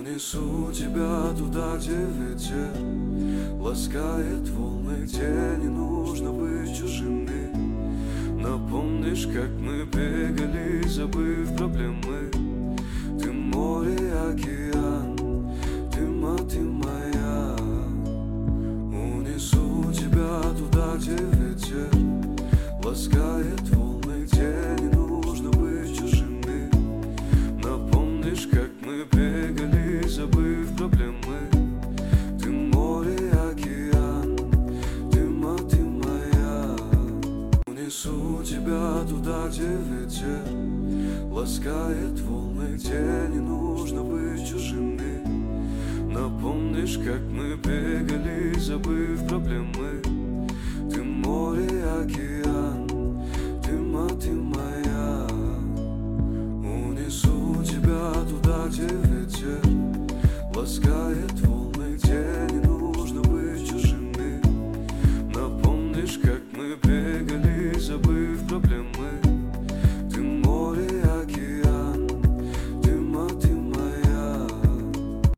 Унесу тебя туда, где ветер ласкает волны, где не нужно быть чужими. Напомнишь, как мы бегали, забыв проблемы. Ты море, океан, ты мать моя. Унесу тебя туда, где ветер ласкает волны, где не нужно быть чужими. Напомнишь, как мы бегали, забыв проблемы. Ты море, океан, ты мать моя. Унесу тебя туда, где ветер ласкает волны, где не нужно быть чужими. Напомнишь, как мы бегали, забыв проблемы. Ты море, океан, ты мать моя. Унесу тебя туда, где ветер ласкает волны, где не нужно быть чужими. Напомнишь, как мы бегали, забыв